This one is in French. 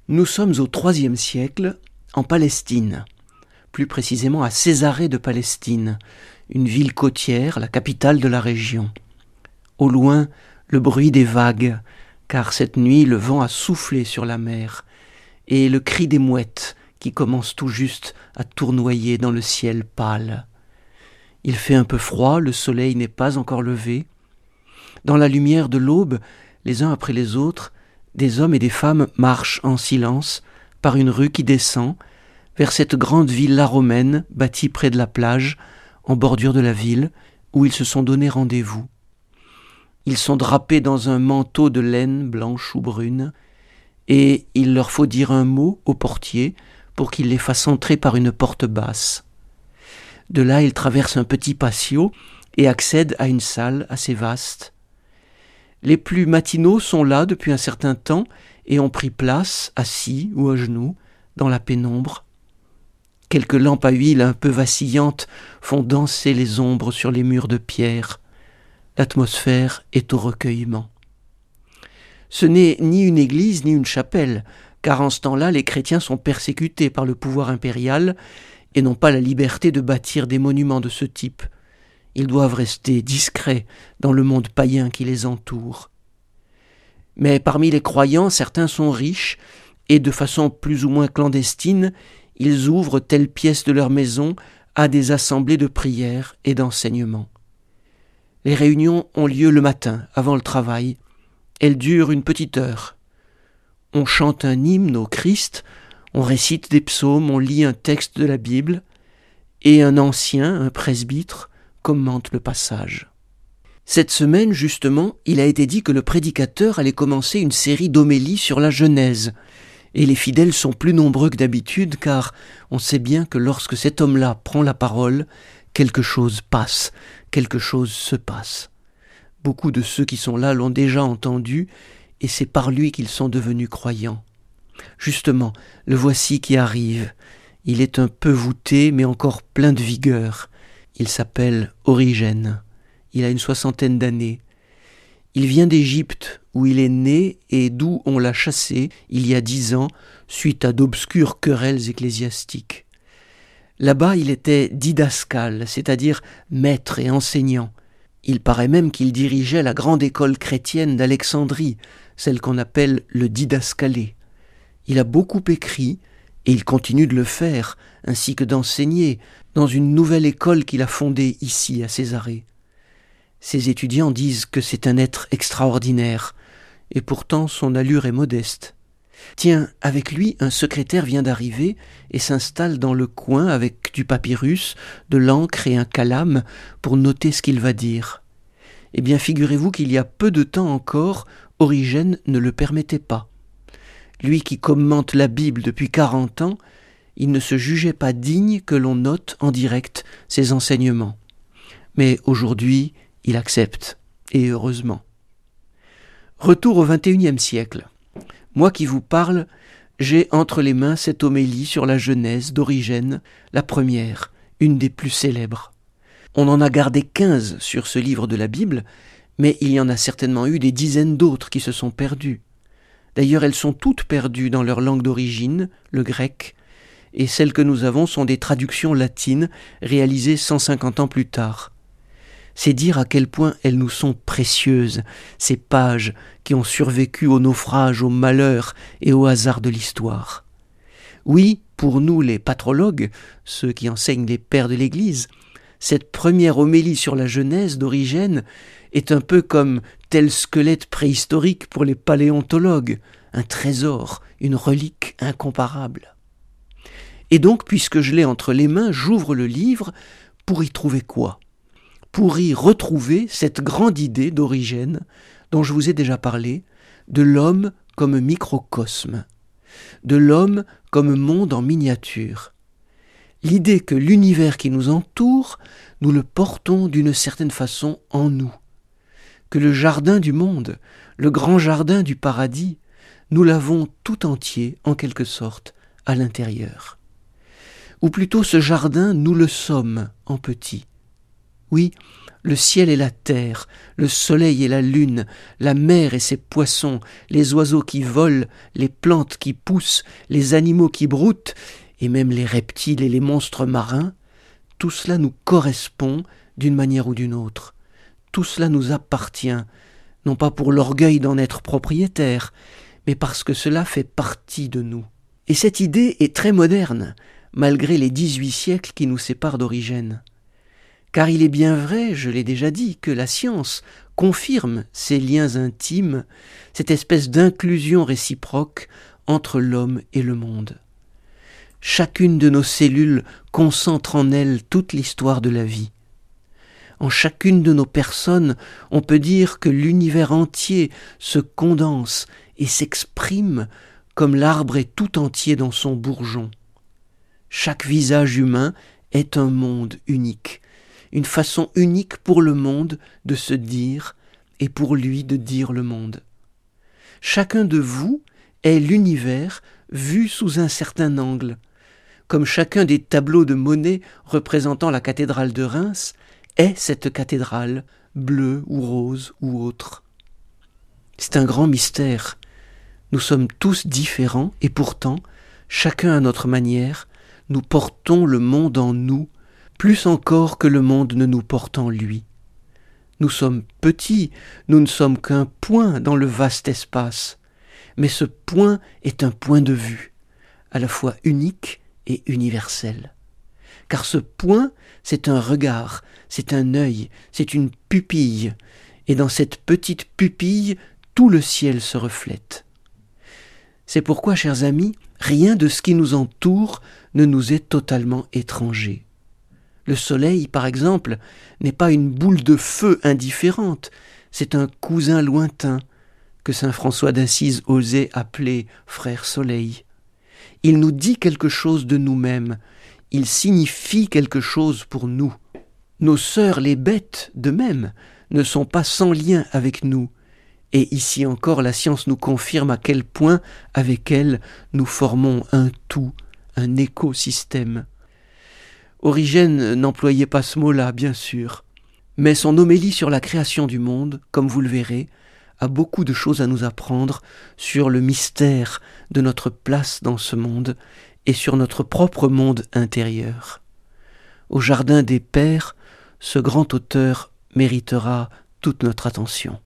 Nous sommes au IIIe siècle, en Palestine, plus précisément à Césarée de Palestine, une ville côtière, la capitale de la région. Au loin, le bruit des vagues, car cette nuit le vent a soufflé sur la mer, et le cri des mouettes qui commencent tout juste à tournoyer dans le ciel pâle. Il fait un peu froid, le soleil n'est pas encore levé. Dans la lumière de l'aube, les uns après les autres, des hommes et des femmes marchent en silence par une rue qui descend vers cette grande villa romaine bâtie près de la plage, en bordure de la ville, où ils se sont donné rendez-vous. Ils sont drapés dans un manteau de laine blanche ou brune, et il leur faut dire un mot au portier pour qu'il les fasse entrer par une porte basse. De là, ils traversent un petit patio et accèdent à une salle assez vaste. Les plus matinaux sont là depuis un certain temps et ont pris place, assis ou à genoux, dans la pénombre. Quelques lampes à huile un peu vacillantes font danser les ombres sur les murs de pierre. L'atmosphère est au recueillement. Ce n'est ni une église ni une chapelle, car en ce temps-là, les chrétiens sont persécutés par le pouvoir impérial et n'ont pas la liberté de bâtir des monuments de ce type. Ils doivent rester discrets dans le monde païen qui les entoure. Mais parmi les croyants, certains sont riches et de façon plus ou moins clandestine, ils ouvrent telle pièce de leur maison à des assemblées de prière et d'enseignement. Les réunions ont lieu le matin, avant le travail. Elles durent une petite heure. On chante un hymne au Christ, on récite des psaumes, on lit un texte de la Bible, et un ancien, un presbytre, commente le passage. Cette semaine, justement, il a été dit que le prédicateur allait commencer une série d'homélies sur la Genèse. Et les fidèles sont plus nombreux que d'habitude, car on sait bien que lorsque cet homme-là prend la parole, quelque chose passe, quelque chose se passe. Beaucoup de ceux qui sont là l'ont déjà entendu, et c'est par lui qu'ils sont devenus croyants. Justement, le voici qui arrive. Il est un peu voûté, mais encore plein de vigueur. Il s'appelle Origène. Il a une 60aine d'années. Il vient d'Égypte, où il est né et d'où on l'a chassé il y a 10 ans, suite à d'obscures querelles ecclésiastiques. Là-bas, il était didascale, c'est-à-dire maître et enseignant. Il paraît même qu'il dirigeait la grande école chrétienne d'Alexandrie, celle qu'on appelle le didascalé. Il a beaucoup écrit, et il continue de le faire, ainsi que d'enseigner, dans une nouvelle école qu'il a fondée ici, à Césarée. Ses étudiants disent que c'est un être extraordinaire, et pourtant son allure est modeste. Tiens, avec lui, un secrétaire vient d'arriver et s'installe dans le coin avec du papyrus, de l'encre et un calame pour noter ce qu'il va dire. Eh bien, figurez-vous qu'il y a peu de temps encore, Origène ne le permettait pas. Lui qui commente la Bible depuis 40 ans, il ne se jugeait pas digne que l'on note en direct ses enseignements. Mais aujourd'hui, il accepte, et heureusement. Retour au XXIe siècle. Moi qui vous parle, j'ai entre les mains cette homélie sur la Genèse d'Origène, la première, une des plus célèbres. On en a gardé 15 sur ce livre de la Bible, mais il y en a certainement eu des dizaines d'autres qui se sont perdues. D'ailleurs, elles sont toutes perdues dans leur langue d'origine, le grec, et celles que nous avons sont des traductions latines réalisées 150 ans plus tard. C'est dire à quel point elles nous sont précieuses, ces pages qui ont survécu au naufrage, au malheur et au hasard de l'histoire. Oui, pour nous les patrologues, ceux qui enseignent les pères de l'Église, cette première homélie sur la Genèse d'Origène est un peu comme tel squelette préhistorique pour les paléontologues, un trésor, une relique incomparable. Et donc, puisque je l'ai entre les mains, j'ouvre le livre pour y trouver quoi ? Pour y retrouver cette grande idée d'Origène dont je vous ai déjà parlé, de l'homme comme microcosme, de l'homme comme monde en miniature. L'idée que l'univers qui nous entoure, nous le portons d'une certaine façon en nous, que le jardin du monde, le grand jardin du paradis, nous l'avons tout entier, en quelque sorte, à l'intérieur. Ou plutôt ce jardin, nous le sommes en petit. Oui, le ciel et la terre, le soleil et la lune, la mer et ses poissons, les oiseaux qui volent, les plantes qui poussent, les animaux qui broutent, et même les reptiles et les monstres marins, tout cela nous correspond d'une manière ou d'une autre. Tout cela nous appartient, non pas pour l'orgueil d'en être propriétaire, mais parce que cela fait partie de nous. Et cette idée est très moderne, malgré les 18 siècles qui nous séparent d'Origène. Car il est bien vrai, je l'ai déjà dit, que la science confirme ces liens intimes, cette espèce d'inclusion réciproque entre l'homme et le monde. Chacune de nos cellules concentre en elle toute l'histoire de la vie. En chacune de nos personnes, on peut dire que l'univers entier se condense et s'exprime comme l'arbre est tout entier dans son bourgeon. Chaque visage humain est un monde unique, une façon unique pour le monde de se dire et pour lui de dire le monde. Chacun de vous est l'univers vu sous un certain angle, comme chacun des tableaux de Monet représentant la cathédrale de Reims est cette cathédrale, bleue ou rose ou autre. C'est un grand mystère. Nous sommes tous différents et pourtant, chacun à notre manière, nous portons le monde en nous, plus encore que le monde ne nous porte en lui. Nous sommes petits, nous ne sommes qu'un point dans le vaste espace, mais ce point est un point de vue, à la fois unique et universel. Car ce point, c'est un regard, c'est un œil, c'est une pupille, et dans cette petite pupille, tout le ciel se reflète. C'est pourquoi, chers amis, rien de ce qui nous entoure ne nous est totalement étranger. Le soleil, par exemple, n'est pas une boule de feu indifférente, c'est un cousin lointain que saint François d'Assise osait appeler frère soleil. Il nous dit quelque chose de nous-mêmes, il signifie quelque chose pour nous. Nos sœurs les bêtes, de même, ne sont pas sans lien avec nous. Et ici encore, la science nous confirme à quel point, avec elle, nous formons un tout, un écosystème. Origène n'employait pas ce mot-là, bien sûr, mais son homélie sur la création du monde, comme vous le verrez, a beaucoup de choses à nous apprendre sur le mystère de notre place dans ce monde et sur notre propre monde intérieur. Au Jardin des Pères, ce grand auteur méritera toute notre attention.